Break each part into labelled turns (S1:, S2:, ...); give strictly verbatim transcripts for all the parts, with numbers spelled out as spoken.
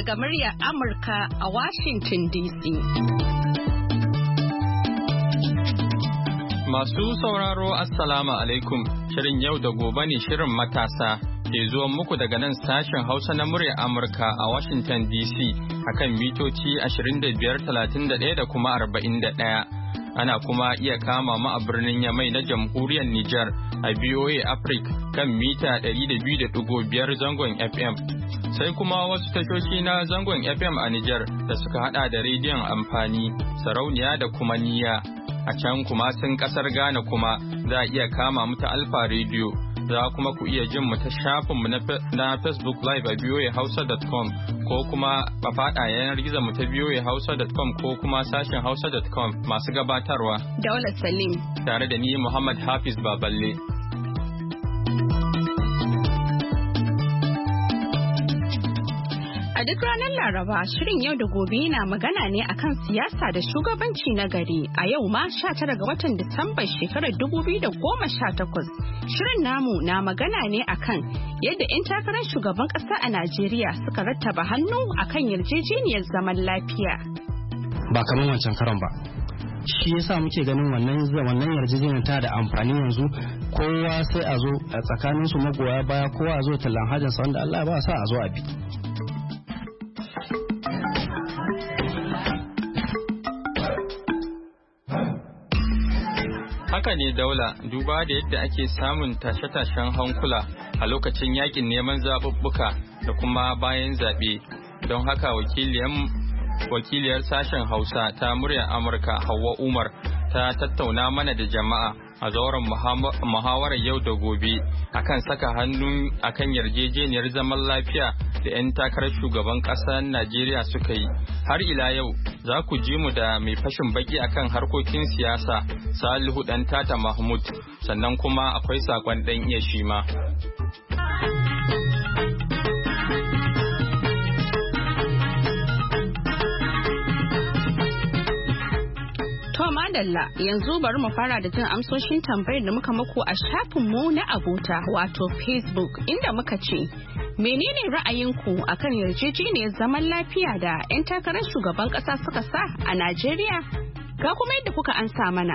S1: daga muryar Amurka a Washington D C.
S2: Masu sauraro Assalamu alaikum. Shirin yau da gobe ne shirin matasa ke zuwa muku daga nan sashen Hausa na muryar Amurka a Washington D C akan mitoci ashirin da biyar, talatin da ɗaya da kuma arba'in da ɗaya. Ana kuma iya kama mu a birnin Yamai na Jamhuriyar Nijar a B O A Africa kan mita ɗari da biyu da ɗigo biyar zangon F M. Sai kuma wasu tashoshi na zangon F M a Nijar da suka hada da rediyon amfani, sarauniya da kuma niyya. A can kuma sun kasar Ghana kuma za a iya kama mu ta Alfa Radio. Za kuma ku iya jin mu ta shafinmu na Facebook Live a b o a hausa dot com ko kuma a faɗa yanar gizo mu ta b o a hausa dot com ko kuma sashen hausa dot com masu gabatarwa.
S1: Daula Salim.
S2: Tare da ni Muhammad Hafiz Baballe.
S1: A duk ranar Laraba, shirin yau da gobe yana magana ne akan siyasa da shugabanci na gari. A yau ma sha tara ga watan Disamba shekarar dubu biyu da goma sha takwas. Shirin namu na magana ne akan yadda 'yan takarar shugaban ƙasa a Najeriya suka rattaba hannu akan yarjejeniyar zaman lafiya.
S3: Ba kamar wancan karon ba. Shi yasa muke ganin wannan wannan yarjejeniyar ta da amfani yanzu, kowa sai a zo a tsakanin su magoya baya, kowa a zo tallan hajinsa wanda Allah ba sa a zo a bi.
S2: Haka ne Daula, duba da yadda ake samun tashe-tashen hankula a lokacin yakin neman zaɓuɓɓuka da kuma bayan zaɓe. Don haka wakiliyar sashen Hausa ta muryar Amurka Hauwa Umar ta tattauna mana da jama'a a zauren muhawarar yau da gobe akan saka hannu akan yarjejeniyar zaman lafiya da 'yan takarar shugaban ƙasar Najeriya suka yi. Har ila yau za ku ji mu da mai fashin baki akan harkokin siyasa Salihu Dan Tata Mahmud, sannan kuma akwai sakon dan iya shi ma.
S1: To madalla, yanzu bari mu fara da jin amsoshin tambayar da muka muku a shafinmu na abota wato Facebook, inda muka ce menene ra'ayinku akan yarjejeniyar zaman lafiya da 'yan takarar shugaban ƙasa suka sa a Najeriya? Ga kuma yadda kuka ansa mana.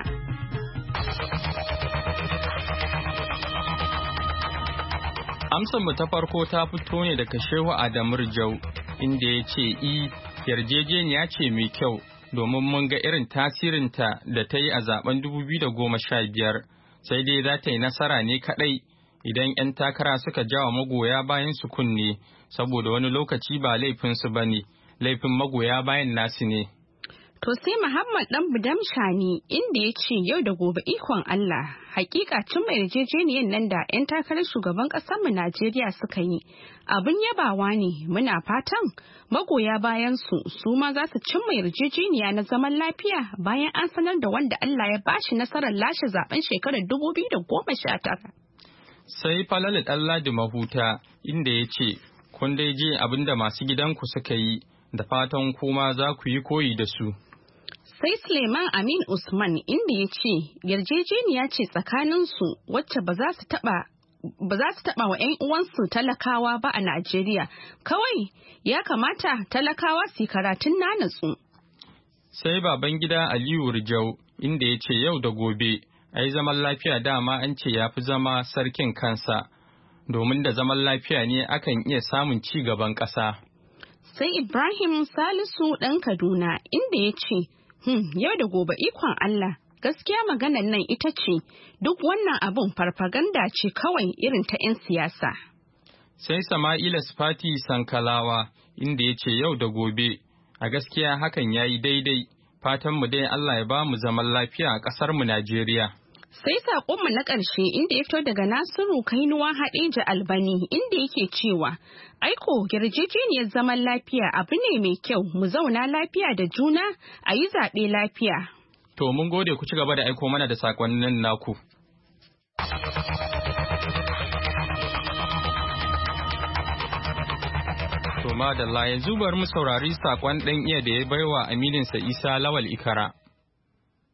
S2: Amsar mu ta farko ta fito ne daga Shehu Adamu Rijau, inda ya ce i yarjejeniya ce mai kyau domin mun ga irin tasirinta da ta yi a zaben dubu biyu da goma sha biyar, sai dai za ta yi nasara ne kaɗai idan 'yan takara suka jawa magoya bayan su kunne, saboda wani lokaci ba laifinsu ba ne, laifin magoya bayan nasu ne.
S1: To sai Muhammad Dan Budam Shani, inda ya ce yau da gobe ikon Allah, hakika cimma yarjejeniyar nan da 'yan takarar shugaban mu Najeriya suka yi abin yabawa ne. Muna fatan magoya bayan su su ma za su cimma yarjejeniya na zaman lafiya bayan an sanar da wanda Allah ya bashi nasarar lashe zaben shekarar dubu biyu da goma sha tara.
S2: Sai Falalu Ɗanladi Mahuta, inda ya ce kun dai je abin da masu gidanku suka yi, da fatan kuma za ku yi koyi da su.
S1: Sai Suleiman Amin Usman, inda ya ce yarjejeniya ce tsakaninsu wacce ba za su taba ba za su taba wa 'yan uwansu talakawa ba a Najeriya, kawai ya kamata talakawa su karatun nanatsu.
S2: Sai Babangida Aliyu Rijau, inda ya ce yau da gobe ai zaman lafiya dama an ce ya fi zama sarkin kansa, domin da zaman lafiya ne akan iya samun ci gaban ƙasa.
S1: Sai Ibrahim Salisu ɗan Kaduna, inda ya ce Hmm, yau da gobe ikon Allah, gaskiya maganar nan ita ce duk wannan abun farfaganda ce kawai irin ta 'yan siyasa.
S2: Sai Sama'ila Sifati Sankalawa, inda ya ce yau da gobe, a gaskiya hakan ya yi daidai, fatanmu dai Allah ya ba mu zaman lafiya a ƙasarmu Najeriya.
S1: Sai saƙonmu na ƙarshe, inda ya fito daga Nasiru Kainuwa Haɗeja Albani, inda yake cewa aiko yarjejeniyar zaman lafiya abu ne mai kyau, mu zauna lafiya da juna, a yi zaɓe lafiya.
S2: To mun gode, ku ci gaba da aiko mana da saƙonnin naku. To madalla, yanzu bari mu saurari saƙon ɗan iya da ya baiwa amininsa Isa Lawal Ikara.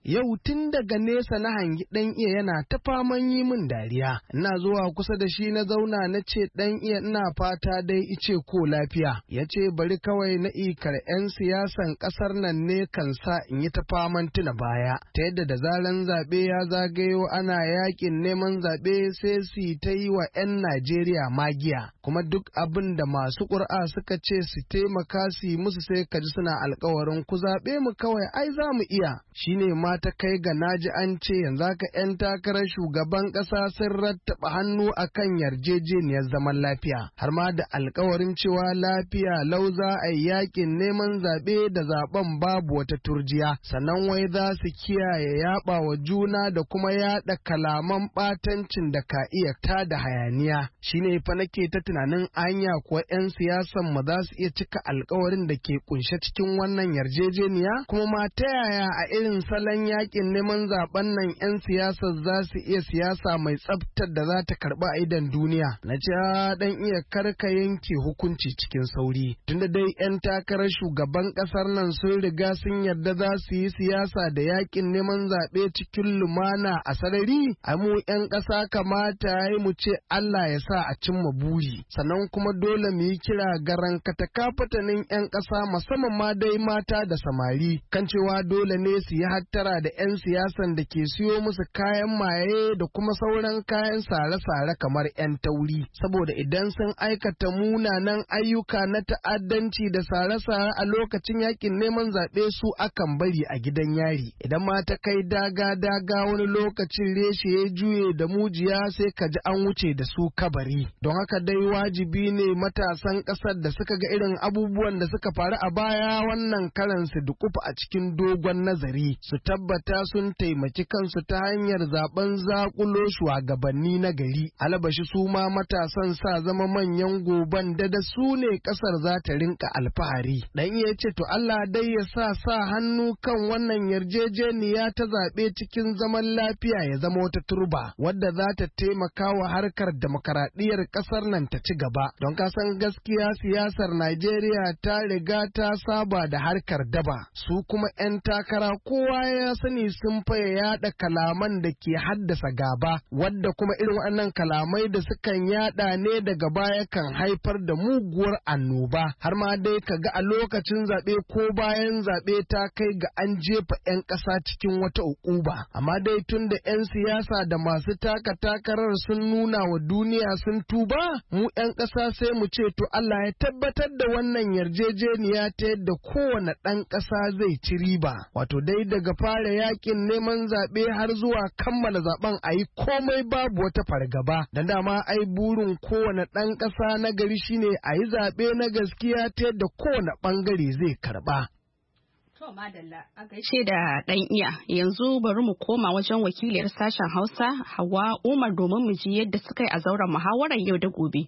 S4: yau tun daga nesa na hangi ɗan iya yana ta faman yi min dariya. Ina zuwa kusa da shi na zauna na ce ɗan iya ina fata dai ice ko lafiya. Ya ce bari kawai na ikar 'yan siyasan ƙasar nan ne kan sa in yi ta faman tuna baya. Ta yadda da zaran zaɓe ya zagayo ana yakin neman zaɓe sai su ta yi wa 'yan Najeriya magiya. Kuma duk abin da masu ƙuri'a suka ce su taimaka su yi musu sai ka ji suna alkawarin ku zaɓe mu kawai ai za mu iya. Shine ma ta kai ga naji an ce yanzu haka 'yan takarar shugaban ƙasa sun rattaba hannu akan yarjejeniyar zaman lafiya. Har ma da alkawarin cewa lafiya lau za a yi yakin neman zaɓe da zaɓen babu wata turjiya. Sannan wai za su kiyaye yaɓa wa juna da kuma yaɗa kalaman ɓatancin da ka iya tada hayaniya. Shine fa nake ta tunanin anya kuwa 'yan siyasan mu za su iya cika alkawarin da ke kunshe cikin wannan yarjejeniya, kuma ma ta yaya a irin salon yakin neman zaben nan 'yan siyasar za su iya siyasa mai tsaftar da za ta karɓi a idan duniya. Na ce dan iya karka yanke hukunci cikin sauri, tunda dai 'yan takarar shugaban ƙasar nan sun riga sun yarda za su yi siyasa da yakin neman zaɓe cikin lumana a sarari. A mu 'yan ƙasa kamata ya yi mu ce Allah ya sa a cimma buri, sannan kuma dole mu yi kira garan katakafatanin 'yan ƙasa musamman ma dai mata da samari kan cewa dole ne su yi hattara da 'yan siyasan da ke siyo musu kayan maye da kuma sauran kayan sare-sare kamar 'yan tauri, saboda idan sun aikata munanan ayyuka na ta'addanci da sare-sare a lokacin yakin neman zaɓe su akan bari a gidan yari. Idan ma ta kai daga-daga wani lokacin reshe ya juye da mujiya sai ka ji an wuce da su kabari. Don haka dai wajibi ne matasan ƙasar da suka ga irin abubuwan da suka faru a baya wannan karan su dukufa a cikin dogon nazari, su tabbata sun taimaki kansu ta hanyar zaben zakulo shugabanni na gari. Alabashi su ma matasan sa zama manyan goban da da su ne ƙasar za ta rinka alfahari. Dan iya ce to Allah dai ya sa sa hannu kan wannan yarjejeniya ta zaɓe cikin zaman lafiya ya zama wata turba wadda za ta taimaka wa harkar demokaradiyyar ƙasar nan ta ci gaba. Don kasan gaskiya siyasar Najeriya ta riga ta saba da harkar daba. Su kuma 'yan takara kowa ya sani sun faye yaɗa kalaman da ke haddasa gaba, wadda kuma irin wannan kalamai da sukan yaɗa ne daga baya kan haifar da muguwar annoba. Har ma dai ka ga a lokacin zaɓe ko bayan zaɓe ta kai ga an jefa 'yan ƙasa cikin wata uquba. Amma dai tun da 'yan siyasa da masu taka takarar sun nuna wa duniya sun tuba, mu 'yan ƙasa sai mu ce to Allah ya tabbatar da wannan yarjejeniya ta yadda kowane ɗan ƙasa zai ci riba. Wato dai daga fara yakin neman zaɓe har zuwa kammala zaɓen a yi komai babu wata fargaba. Da dama ai burin kowane ɗan ƙasa na gari shine a yi zaɓe na gaskiya ta yadda kowane ɓangare zai karɓa.
S1: To madalla a gaishe da ɗan iya, yanzu bari mu koma wajen wakiliyar sashen Hausa Hauwa Umar domin mu ji yadda suka yi a zauren muhawarar yau da gobe.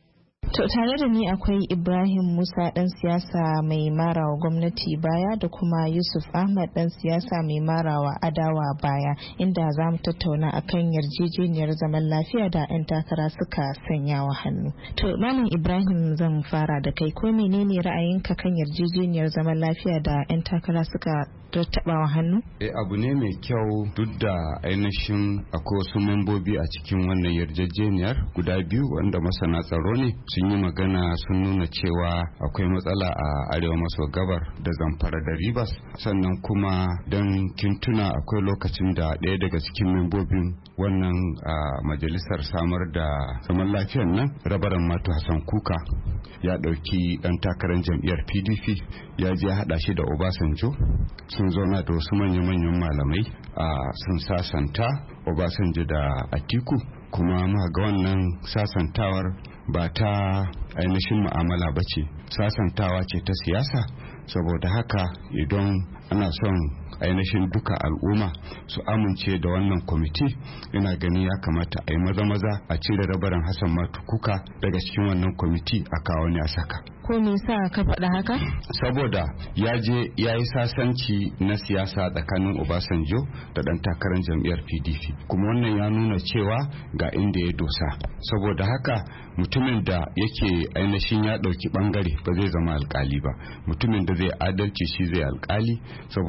S5: To tare da ni akwai Ibrahim Musa ɗan siyasa mai marawa gwamnati baya da kuma Yusuf Ahmad ɗan siyasa mai marawa adawa baya, inda za mu tattauna akan yarjejeniyar zaman lafiya da 'yan takara suka sanya wa hannu. To Malam Ibrahim zan fara da kai, ko menene ra'ayinka kan yarjejeniyar zaman lafiya da 'yan takara suka rattaba wa hannu?
S6: Eh, abu ne mai kyau, duk da ainihin akwai wasu membobi a cikin wannan yarjejeniyar guda biyu wanda masana tsaro ne sun yi magana, sun nuna cewa akwai matsala a arewa maso gabar da Zamfara da Rivers. Sannan kuma don kintuna akwai lokacin da ɗaya daga cikin membobin wannan majalisar samar da zaman lafiyar nan, Rabaran Matu Hassan Kuka, ya ɗauki ɗan takarar jam'iyyar P D P ya je haɗa shi da Obasanjo, sun zauna da wasu manya-manyan malamai sun sasanta Obasanjo da Atiku, kuma ma ga wannan sasantawar ba ta ainihin mu'amala ba ce, sasantawa ce ta siyasa. Saboda haka idan ana son ainihin duka al'umma su amince da wannan kwamiti, ina gani ya kamata a yi maza-maza a cire Rabaran Hassan Matu Kuka daga cikin wannan kwamiti a kawo ne a saka.
S5: Ko me yasa ka faɗa haka?
S6: Saboda ya je ya yi sasanci na siyasa tsakanin Obasanjo da ɗan takarar jam'iyyar P D P, kuma wannan ya nuna cewa ga inda ya dosa. Saboda haka mutumin da yake ainihin ya ɗauki ɓangare ba zai zama alkali ba, mutumin da zai adalci shi zai alkali. Saboda haka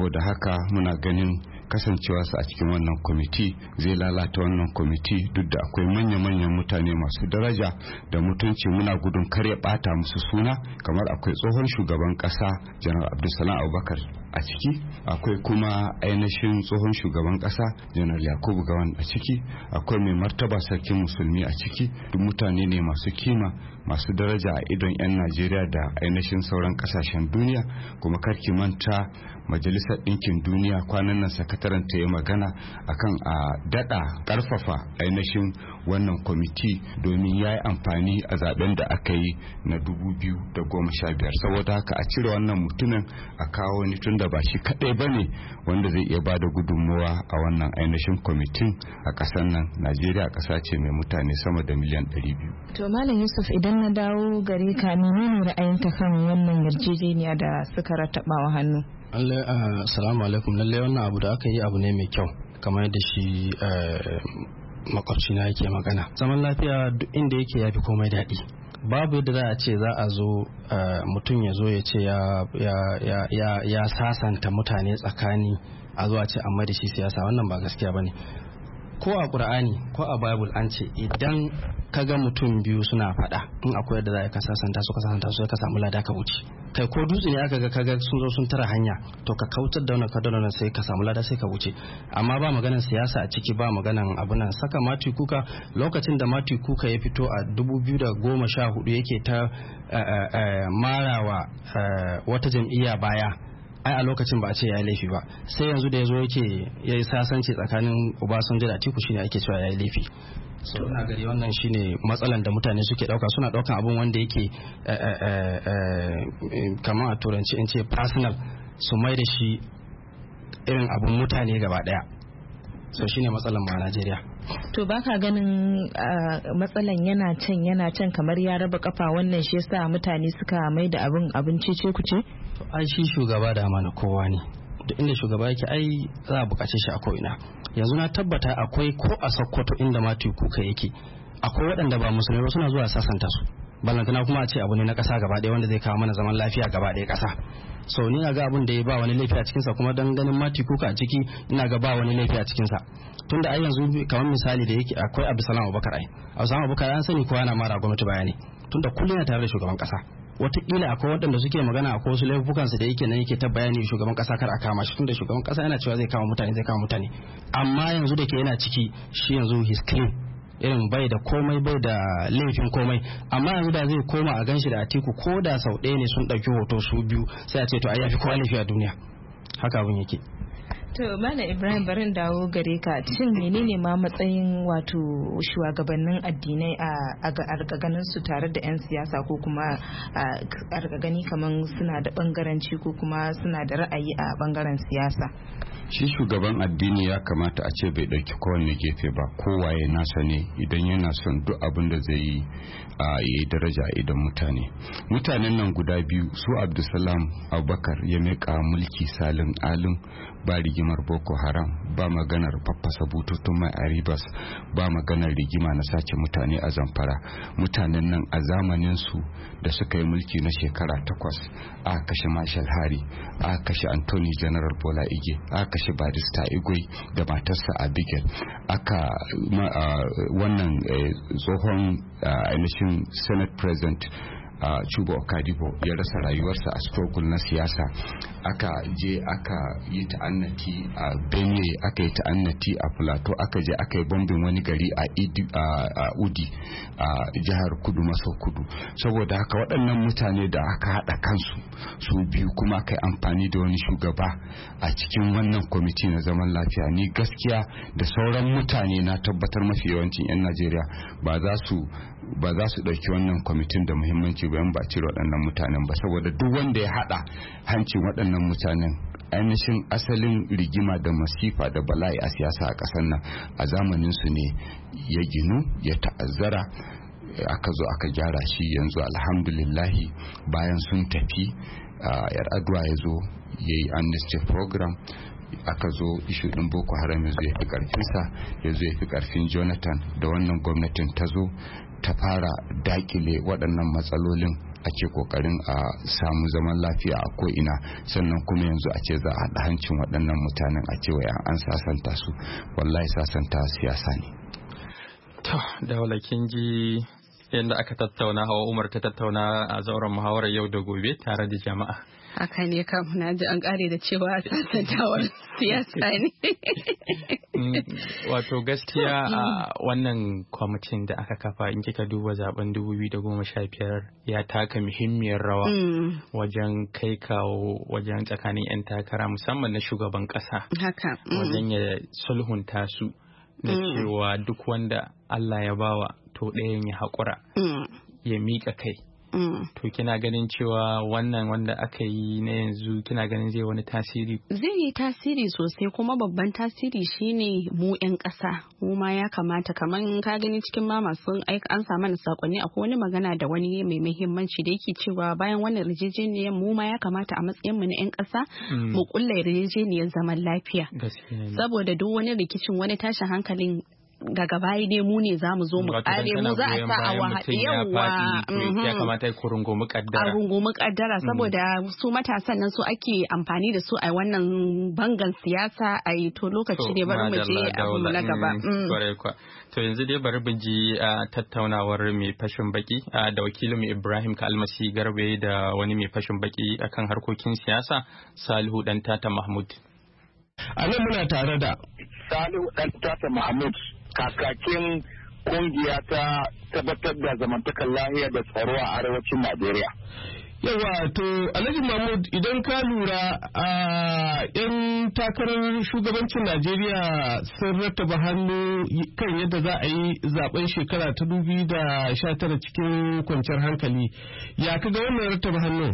S6: haka muna ganin kasancewa su a cikin wannan kwamiti zai lalata wannan kwamiti duk da akwai manya-manyan mutane masu daraja da mutunci. Muna gudun kar ya bata musu suna, kamar akwai tsohon shugaban kasa janar Abdulsalam Abubakar a ciki, akwai kuma ainihin tsohon shugaban kasa janar Yakubu Gawan a ciki, akwai mai martaba sarkin musulmi a ciki. Duk mutane ne masu kima, masu daraja a idon 'yan Najeriya da ainihin sauran kasashen duniya. Kuma karki manta majalisar ɗinkin duniya kwanan nan sakataren ta yi magana akan a dada karfafa ainihin wannan kwamiti domin ya yi amfani a zaben da aka yi na dubu biyu da goma sha biyar. Saboda haka a cire wannan mutumin a kawo wani tun da ba shi kadai ba ne wanda zai iya bada gudunmuwa a wannan ainihin kwamitin a ƙasar nan. Najeriya ƙasa ce mai mutane sama da miliyan ɗari biyu.
S5: To Malam Yusuf, idan na dawo gare ka, menene ra'ayinka kan wannan yarjejeniya da suka rattabawa hannu?
S3: Allah, assalamu alaikum. Lallai wannan abu da aka yi abu ne mai kyau, kamar yadda shi makwabci na yake magana. Zaman lafiya duk inda yake yafi komai daɗi. Babu yadda za a ce za a zo mutum ya zo ya ce ya sasanta mutane tsakani, a zo a ce amma da shi siyasa. Wannan ba gaskiya bane. Ko a Qur'ani ko a Bible an ce idan ka ga mutum biyu suna faɗa, in akwai yadda za ka sasanta su ka sasanta su ka samu lada ka wuce. Kai ko dutse ne aka ga kaga sun zo sun tara hanya, to ka kautar da wannan kadar nan sai ka samu lada sai ka wuce. Amma ba maganan siyasa a ciki, ba maganan abu nan. Saka Mati Kuka, lokacin da Mati Kuka ya fito a dubu biyu da goma sha hudu yake ta marawa wata jam'iyya baya, ai a lokacin ba a ce ya yi laifi ba. Sai yanzu da ya zo yake ya yi sasanci tsakanin Obasanjo da Atiku shine ake cewa ya yi laifi. So ina gari wannan shine matsalan da mutane suke dauka, suna daukan abun wanda yake kamar a turanci in ce personal, su mai da shi irin abun mutane gaba daya. So shine matsalan ma a Najeriya.
S5: To baka ganin matsalan yana can yana can kamar ya raba kafa, wannan shi yasa mutane suka mai da abin abin cece kuce?
S3: Ai shi shugaba da amana kowa ne, duk inda shugaba yake ai za a bukace shi a ko'ina. Yanzu na tabbata akwai ko a Sokoto inda Mati Kuka yake, akwai waɗanda ba musulmai ba suna zuwa sasanta su, ballantana kuma a ce abu ne na ƙasa gaba ɗaya wanda zai kawo mana zaman lafiya gaba ɗaya ƙasa. So ni na ga abin da ya ba wani laifi a cikinsa, kuma dan ganin Mati Kuka a ciki ina ga ba wani laifi a cikinsa. Tunda ai yanzu kamar misali da yake akwai Abdulsalam Abubakar, ai Abdulsalam Abubakar an sani kowa yana mara gwamnati bayani, tunda kullum yana tare da shugaban ƙasa. Wataƙila akwai waɗanda suke magana akwai wasu laifukansu da yake nan yake ta bayani shugaban ƙasa kar a kama shi, tunda shugaban ƙasa yana cewa zai kama mutane zai kama mutane. Amma yanzu da ke yana ciki, shi yanzu his clean, irin bai da komai, bai da laifin komai. Amma yanzu da zai koma a ganshi da Atiku, ko da sau ɗaya ne sun ɗauki hoto su biyu, sai a ce to ai yafi kowa laifi a duniya. Haka abun yake.
S5: To Malam Ibrahim, barin dawo gare ka, shin menene ma matsayin wato shugabannin addinai a ganin su tare da 'yan siyasa, ko kuma a gani kaman suna da bangaranci ko kuma suna da ra'ayi a bangaren siyasa?
S6: Shi shugaban addini ya kamata a ce bai dauki kowanne gefe ba, kowaye nasa ne idan yana son duk abin da zai yi a yi daraja a idan mutane. Mutanen nan guda biyu, su Abdulsalam Abubakar ya meka mulki salin alim, ba rigimar Boko Haram, ba maganar faffasa bututun mai a Rivers, ba maganar rigima na sace mutane a Zamfara. Mutanen nan a zamanin su da suka yi mulki na shekara takwas, a kashe Marshal Hari, a kashe Anthony General Bola Ige, a kashe Barista Igwe da matarsa Abigail, aka wannan tsohon ainihin Senate President Uh, Chuba Okadibo ya rasa rayuwarsa a struggle na siyasa. Aka je aka yi ta'annati a Benue, aka yi ta'annati a Plateau, aka je aka yi bombin wani gari a uh, Udi a uh, jihar Kudu maso Kudu. Saboda haka waɗannan mutane da aka haɗa kansu su biyu, kuma aka yi amfani da wani shugaba a cikin wannan kwamiti na zaman lafiya, ni gaskiya da sauran mutane na tabbatar mafi yawancin 'yan Najeriya ba za su ba za su ɗauki wannan kwamitin da muhimmanci bayan ba cire waɗannan mutanen ba, saboda duk wanda ya haɗa hancin waɗannan mutanen, ainihin asalin rigima da masifa da bala'i a siyasa a ƙasar nan a zamanin su ne ya ginu, ya ta'azzara, aka zo aka gyara shi. Yanzu alhamdulillahi bayan sun tafi, yar adwa ya zo ya yi amnesty program, aka zo ishu din Boko Haram ya zo ya fi karfinsa, ya zo ya fi karfin Jonathan, da wannan gwamnatin ta zo ta fara dakile waɗannan matsalolin ake kokarin a samu zaman lafiya a ko'ina, sannan kuma yanzu a ce za a haɗa hancin waɗannan mutanen a ce wai an sasanta su. Wallahi sasanta siyasa ne.
S2: To da kin ji yadda aka tattauna, Hawa Umar ta tattauna a zauren muhawarar yau da gobe tare da jama'a.
S1: Haka ne kam, na ji an kare da cewa sasantawar siyasa ne.
S2: Wato gaskiya a wannan kwamitin da aka kafa, in kika duba zaben dubu biyu da goma sha biyar ya taka muhimmiyar rawa wajen kai kawo wajen tsakanin 'yan takara musamman na shugaban kasa.
S1: Haka.
S2: Wajen ya sulhunta su da cewa duk wanda Allah ya bawa to ɗayan ya haƙura ya miƙa kai. Mm. To kina ganin cewa wannan wanda aka yi na yanzu kina ganin zai wani tasiri?
S1: Zai yi tasiri sosai, kuma babban tasiri shine mu 'yan ƙasa. Mu ma ya kamata, kaman ka gani cikin ma masu aika an samu sakonni, akwai wani magana da wani mai muhimmanci da yake cewa bayan wannan yarjejeniyar mu ma ya kamata a matsayin mu na 'yan ƙasa mm. mu kulla yarjejeniyar zaman lafiya. Saboda duk wani rikicin, wani tashin hankalin daga baya ne mu ne za mu zo mu kare, mu za a sa a wahaɗe yawa.
S2: Ya kamata ku rungumi kaddara.
S1: A rungumi kaddara saboda su matasan nan su ake amfani da su a wannan bangan siyasa a yi, to lokaci ne bari mu je abu na gaba.
S2: To yanzu dai bari mu ji tattaunawar mai fashin baki da wakilin Ibrahim Kalmasi Garbe da wani mai fashin baki akan harkokin siyasa, Salihu Dan Tata Mahmud.
S7: A nan muna tare da
S8: Salihu Dan Tata Mahmud, kakakin kungiya ta tabbatar da zamantakar lahiya da tsaro a arewacin Najeriya.
S7: Yawa, to Alhaji Mahmud, idan ka lura a yan takarar shugabancin Najeriya sun rattaba hannu kan yadda za a yi zaben shekara ta dubu da sha tara cikin kwanciyar hankali. Ya kaga wannan rattaba hannu?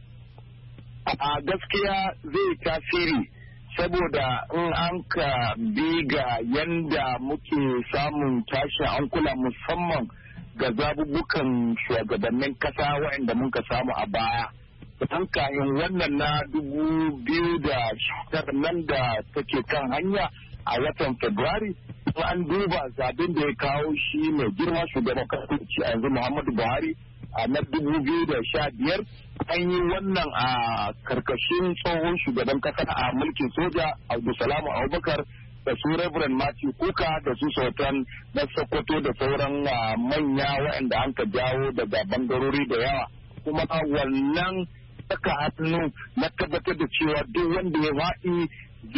S8: A gaskiya zai tasiri, saboda in an ka bi ga yanda muke samun tashi hankula musamman ga zabubukan shugabannin kasa waɗanda muka samu a baya. Don kayan wannan na dubu biyu da tara nan da take kan hanya a watan Fabrairu, an duba zaben da ya kawo shi mai girma shugaban kasa a yanzu Muhammadu Buhari a na dubu biyu da sha biyar, an yi wannan a karkashin tsohon shugaban kasa a mulkin soja Abdulsalam Abubakar da su Reverend Matthew Kuka da su Sultan na Sokoto da sauran manya waɗanda an ka jawo daga bangarori da yawa. Kuma wannan saka hannu na tabbatar da cewa duk wanda ya faɗi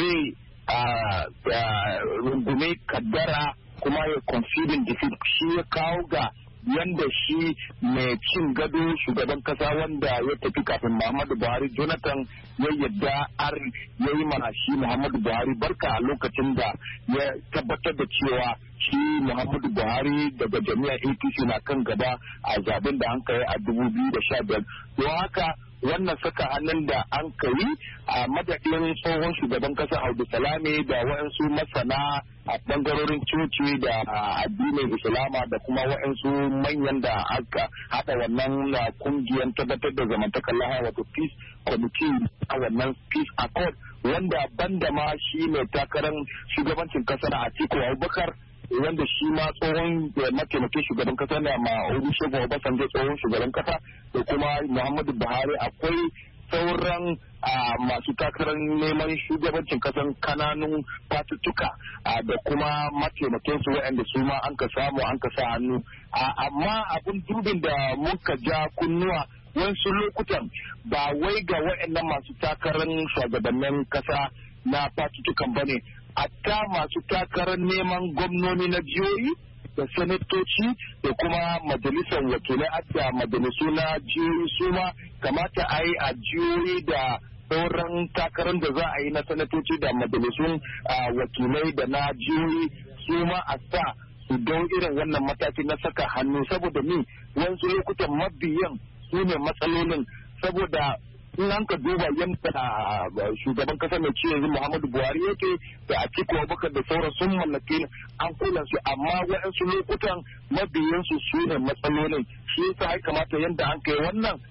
S8: zai rungume kaddara kuma ya conceding defeat, shi ya kawo ga yanda shi mai cin gado shugaban kasa wanda ya tafi kafin Muhammadu Buhari, Jonathan, ya yadda har ya yi mana shi Muhammadu Buhari barka a lokacin da ya tabbatar da cewa shi Muhammadu Buhari daga jami'ar A P C na kan gaba a zaben da an kai a dubu biyu da sha biyar. Don haka wannan saka hannun da an kai a madadin tsohon shugaban kasa Audu Salame da waɗansu masana a bangarorin coci da addinin Islama da kuma waɗansu manyan da aka haɗa wannan kungiyar tabbatar da zamantakar lahiya, wato Peace Committee a wannan Peace Accord, wanda banda ma shi mai takarar shugabancin kasar Atiku Abubakar, wanda shi ma tsohon mataimakin shugaban kasa na ma Olusegun Obasanjo tsohon shugaban kasa, da kuma Muhammadu Buhari, akwai sauran masu takarar neman shugabancin kasan kananun fatuttuka da kuma mataimakin su waɗanda su ma an ka samu an ka sa hannu. Amma abin dubin da muka ja kunnuwa wasu lokutan ba wai ga waɗannan masu takarar shugabannin kasa na fatuttukan bane, hatta masu takarar neman gwamnoni na jihohi da sanatoci da kuma majalisar wakilai da majalisu na jihohi su ma kamata a yi a jihohi da sauran takarar da za a yi na sanatoci da majalisun wakilai da na jihohi su ma a sa su don irin wannan mataki na saka hannu, saboda ni wasu lokutan mabiyan su ne matsalolin, saboda in an ka duba yadda shugaban kasa mai ci yanzu Muhammadu Buhari yake da Atiku Abubakar da sauran sun mallake an kula su, amma waɗansu lokutan mabiyansu su ne matsalolin. Shi yasa ya kamata yadda an kai wannan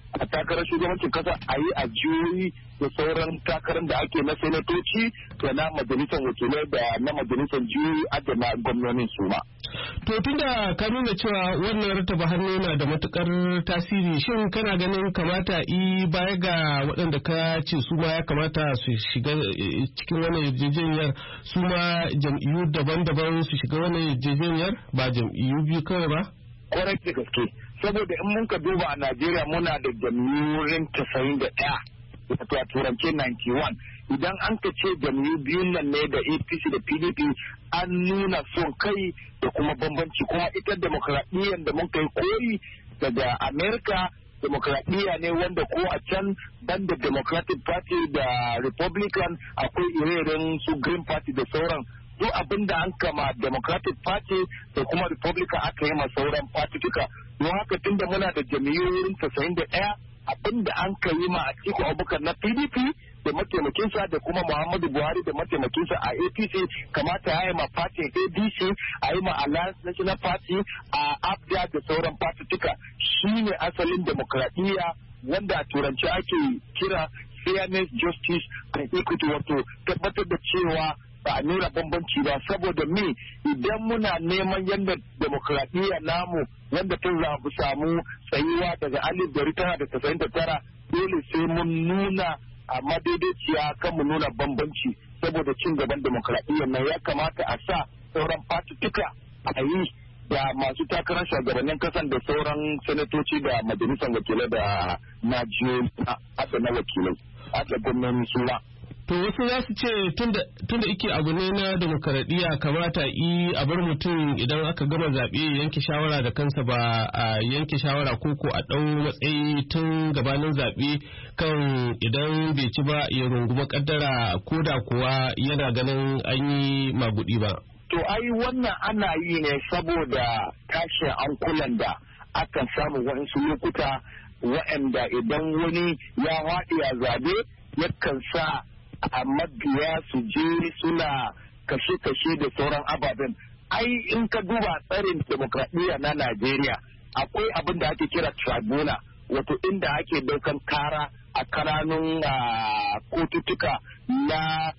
S8: a takarar shugabancin kasa a yi a jihohi da sauran takarar da ake na senatoci da na majalisar wakilai da na majalisar jihohi da na gwamnonin su ma.
S7: To tunda ka nuna cewa wannan rattaba hannu na da matukar tasiri, shin kana ganin kamata i baya ga waɗanda ka ce su ma ya kamata su shiga cikin wannan yarjejeniyar su ma jam'iyyu daban-daban su shiga wannan yarjejeniyar ba jam'iyyu biyu kawai ba?
S8: Kwarai da gaske, saboda in mun ka duba a Najeriya muna da jam'iyyoyin tasa'in da ɗaya wato a turance ninety-one. Idan an ka ce jam'iyyu biyun nan ne da A P C da P D P an nuna son kai da kuma bambanci, kuma ita demokradiyyar da mun kai koyi daga Amerika demokradiyya ne wanda ko a can banda Democratic Party da Republican akwai ire-iren su Green Party da sauran. Duk abin da an kama Democratic Party da kuma Republican aka yi ma sauran partituka. Don haka tun da muna da jam'iyyoyin tasa'in da ɗaya abin da an ka yi ma Atiku Abubakar na P D P da mataimakinsa da kuma Muhammadu Buhari da mataimakinsa a A P C kamata ya yi ma fatin A D C, a yi ma Alliance National Party, a Abga da sauran partituka. Shi ne asalin demokradiyya wanda a turanci ake kira fairness, justice and equity, wato tabbatar da cewa ba a nuna bambanci ba. Saboda me idan muna neman yadda demokradiyya namu wanda ta zaɓi samu tsayuwa daga alif dari tara da tasa'in da tara dole sai mun nuna a madaidaiciya kan mu nuna bambanci, saboda cin gaban demokradiyya nan ya kamata a sa sauran fatituka a yi da masu takarar shugabannin kasan da sauran sanatoci da majalisar wakilai da na jiyoyi na wakilai a gwamnati suna.
S7: To wasu za su ce tunda ike abu ne na demokaradiyya kamata yi a bar mutum idan aka gama zaɓe yanke shawara da kansa ba a yanke shawara koko a ɗau matsayi tun gabanin zaɓe kan idan bai ci ba ya runguma kaddara ko da kuwa yana ganin an yi magudi ba.
S8: To ai wannan ana yi ne saboda tashin ankulan da akan samu waɗansu lokuta waɗanda idan wani ya haɗe a zaɓe yakan sa a mabiya su je suna kashe-kashe da sauran ababen. Ai in ka duba tsarin demokradiyya na Najeriya akwai abin da ake kira tribuna, wato inda ake daukan kara a kananun kotutuka na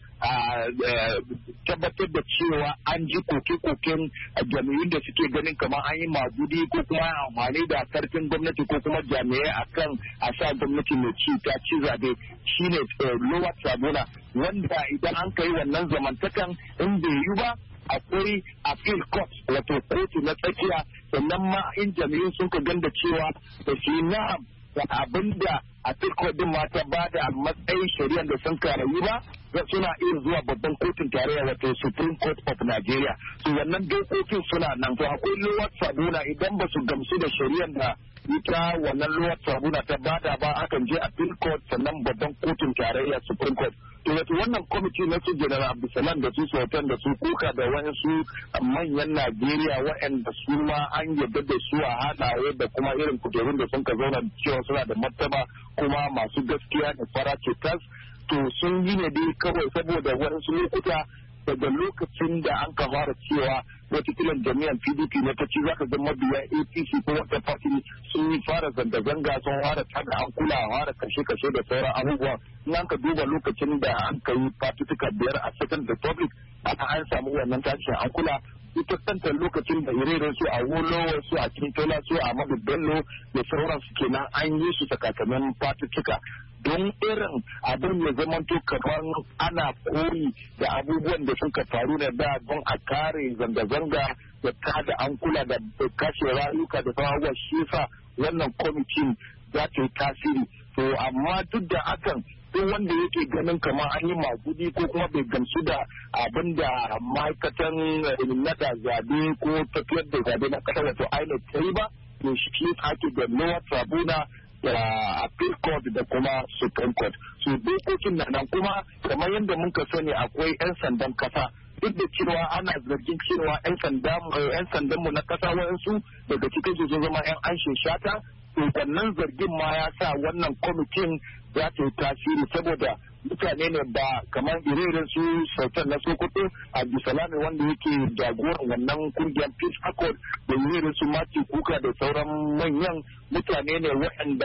S8: tabbatar da cewa an ji koke-koken jami'in da suke ganin kamar an yi magudi ko kuma amfani da karfin gwamnati ko kuma jami'ai akan a sa gwamnati mai ci ta ci zabe shine lower tribunal, wanda idan an kai wannan zamantakan in bai yi ba akwai appeal court wato kotu na tsakiya, sannan ma in jami'in sun ka ganda cewa da su yi na'am da abin da a din ma ta ba da matsayin shari'ar da sun karayi ba suna iya zuwa babban kotun tarayya wato Supreme Court of Nigeria. So wannan dokokin suna nan. To akwai lower tribunal idan ba su gamsu da shari'ar da ita wannan lower tribunal ta bada ba akan je appeal court sannan babban kotun tarayya Supreme Court. To wato wannan kwamiti na su General Abdulsalam da su Sultan da su Kuka da wayansu manyan Najeriya waɗanda su ma an yarda da su a haɗaye da kuma irin kujerun da sun ka zauna cewa suna da martaba kuma masu gaskiya da fara ce tas. To sun yi ne dai kawai saboda wasu lokuta daga lokacin da an ka fara cewa watakilan jami'an P D P na ta ci za ka ga mabiya A P C ko wata party sun yi fara zanga-zanga sun fara tada an kula fara kashe-kashe da sauran abubuwa. In an ka duba lokacin da an ka yi fatutuka biyar a Second Republic aka an samu wannan tashin an kula. Ita kanta lokacin da ire su a Wolo su a Kintola su a Ahmadu Bello da sauransu kenan an yi su sakakamin fatutuka. Don irin abin ya zamanto kamar ana koyi da abubuwan da suka faru da da don a kare zanga-zanga da tada an kula da kashe rayuka da sauran shi sa wannan kwamitin za ta yi tasiri. To amma duk da hakan duk wanda yake ganin kamar an yi magudi ko kuma bai gamsu da abin da ma'aikatan nada zabe ko tafiyar da zabe na kasa wato I N E C ta yi ba, to shi ake da lower tribunal da appeal court da kuma Supreme Court. So dokokin na nan kuma kamar yadda muka sani akwai 'yan sandan kasa, duk da cewa ana zargin cewa 'yan sandan mu na kasa wayansu daga cikin su zama 'yan anshin shata. To wannan zargin ma ya sa wannan kwamitin za ta yi tasiri saboda mutane ne ba kamar ire-iren su Sultan na Sokoto Abdulsalami wanda yake jagoran wannan kungiyar Peace Accord da ire-iren su Mati Kuka da sauran manyan mutane ne waɗanda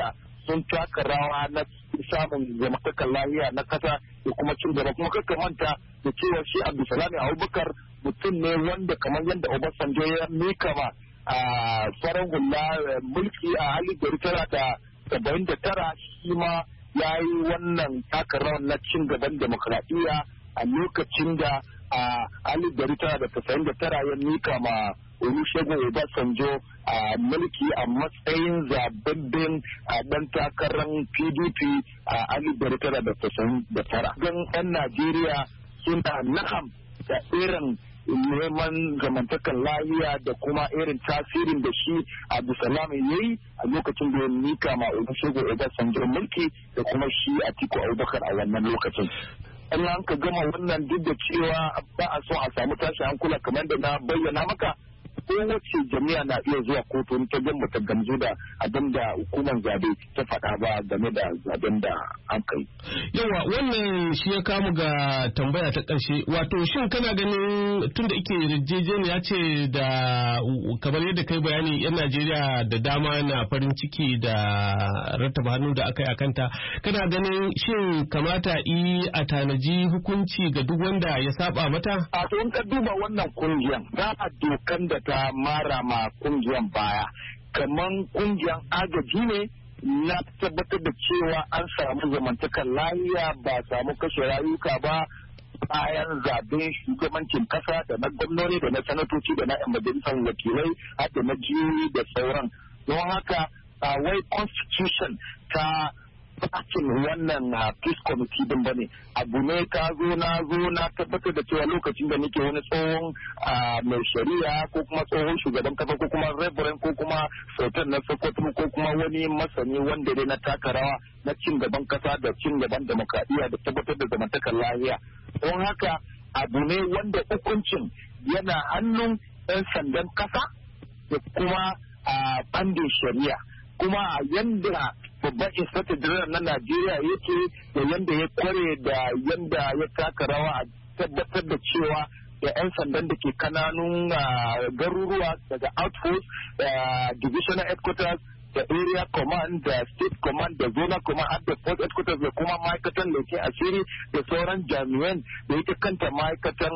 S8: sun taka rawa na samun zamantakar lahiya na kasa da kuma cin gaba. Kuma kakka manta da cewa shi Abdulsalami Abubakar mutum ne wanda kamar yadda Obasanjo ya mika ma a farar hula mulki a alif dari tara da saba'in da tara, shi ma ya yi wannan taka rawar na cin gaban demokradiyya a lokacin da a alif dari tara da tasa'in da tara ya mika ma Olusegun Obasanjo a mulki a matsayin zababben a dan takarar P D P a alif dari tara da tasa'in da tara. Don 'yan Najeriya suna na'am da irin neman zamantakar lahiya da kuma irin tasirin da shi Abdulsalam ya yi a lokacin da ya mika ma Olusegun Obasanjo mulki da kuma shi Atiku Abubakar a wannan lokacin. In an ka gama wannan duk da cewa ba a so a samu tashi hankula kamar da na bayyana maka, kowace jami'a na iya zuwa kotu ta gamba ta gamsu da abin da hukumar zabe ta faɗa ba game da zaben da an kai.
S7: Yawa wannan shi ya kamu ga tambaya ta ƙarshe, wato shin kana ganin tunda ike yarjejeniya ce da kamar yadda kai bayani yan Najeriya da dama na farin ciki da rattaba hannu da aka yi akanta, kana ganin shin kamata yi a tanaji hukunci ga duk wanda ya saba mata?
S8: A to in ka duba wannan kungiyan za a dokan da ta mara ma kungiyan baya kaman kungiyan agaji ne na tabbatar da cewa an samu zamantakar lafiya ba samu kashe rayuka ba bayan zaben shugabancin kasa da na gwamnati da na sanatoci da na yan majalisar wakilai har da na jihohi da sauran. Don haka wai constitution ta bakin wannan peace committee din bane, abu ne ka zo na zo na tabbatar da cewa lokacin da nake wani tsohon mai shari'a ko kuma tsohon shugaban kasa ko kuma reverend ko kuma sultan na Sokoto ko kuma wani masani wanda dai na taka rawa na cin gaban kasa da cin gaban demokradiyya da tabbatar da zamantakar lafiya. Don haka abu ne wanda hukuncin yana hannun 'yan sandan kasa da kuma a bandin shari'a, kuma a yanda babban inspector general na Najeriya yake da yanda ya kware da yanda ya taka rawa a tabbatar da cewa da 'yan sandan da ke kananun garuruwa daga outpost, divisional headquarters, da area command, da state command, da zonal command, har da post headquarters da kuma ma'aikatan leken asiri da sauran jami'an da ita kanta ma'aikatan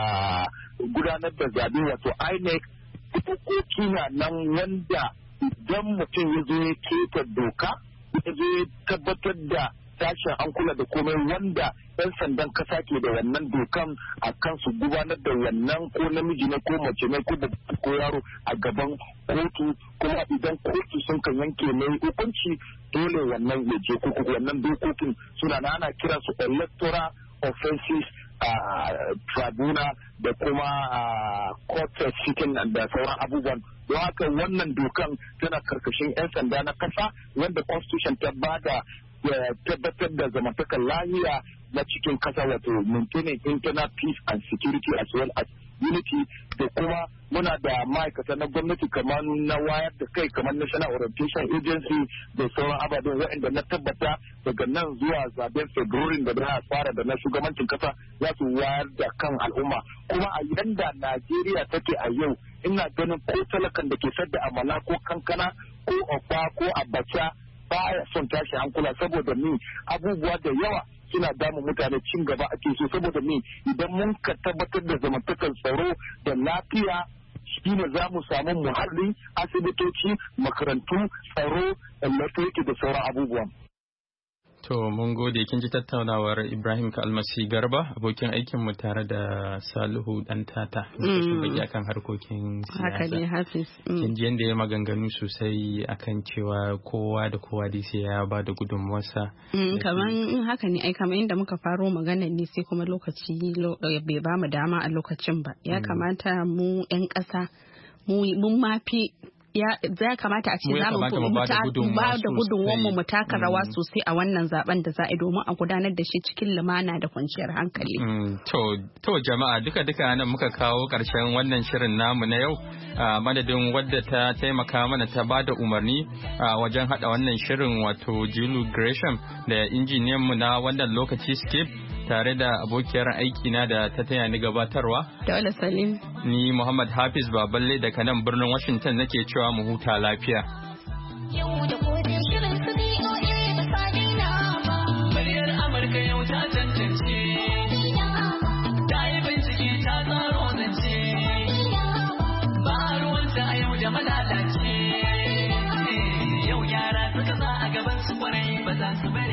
S8: gudanar da zabe wato I N E C. Dokoki na nan wanda idan mutum ya zo ya keta doka ya zo ya tabbatar da tashin hankula da komai wanda 'yan sandan kasa ke da wannan dokan a kan su gudanar da wannan ko namiji ne ko mace ne ko ko yaro a gaban kotu, kuma idan kotu sun kan yanke mai hukunci dole wannan ya je ko wannan dokokin suna na ana kira su electoral offenses tribunal da kuma court sitting da sauran abubuwan. Don haka wannan dokan tana karkashin 'yan sanda na kasa wanda constitution ta bada ya tabbatar da zamantakar lahiya na cikin kasa wato maintaining internal peace and security as well as unity, da kuma muna da ma'aikata na gwamnati kamar na wayar da kai kamar National Orientation Agency da sauran ababen waɗanda na tabbata daga nan zuwa zaben February da za a fara da na shugabancin kasa za su wayar da kan al'umma. Kuma a yanda Najeriya take a yau, ina ganin ko talakan da ke sadda amala ko kankana ko okwa ko abacha baya son tashi hankula, saboda ni abubuwa da yawa suna damu mutane, cin gaba ake so, saboda ni idan mun ka tabbatar da zamantakar tsaro da lafiya shine za mu samu muhalli, asibitoci, makarantu, tsaro, lantarki da sauran abubuwan.
S2: To mun gode, kin ji tattaunawar Ibrahim Kalmasi Garba abokin aikin mu tare da Salihu Dantata mm. akan harkokin siyasa.
S1: Haka ne Hafiz.
S2: Mm. Kin ji yanda ya maganganu sosai akan cewa kowa da kowa dai sai ya ba da gudunmuwarsa.
S1: Mm, kaman haka ne ai kamar yadda muka faro maganar ne sai kuma lokaci bai ba mu dama a lokacin ba. Ya mm. kamata mu 'yan ƙasa mun mafi ya za kamata a ce za mu ba da gudunmuwa mu taka rawa sosai a wannan zaben da za a yi domin a gudanar da shi cikin lumana da kwanciyar hankali.
S2: To jama'a duka duka nan muka kawo karshen wannan shirin namu na yau, a madadin wadda ta taimaka mana ta ba da umarni a wajen hada wannan shirin wato Jilu Gresham da injiniyan mu na wannan lokaci Skip, tare da abokiyar aikina da ta taya ni gabatarwa.
S1: Daula Salim.
S2: Ni Muhammad Hafiz Baballe daga nan birnin Washington nake cewa mu huta lafiya. Yau da
S9: su bane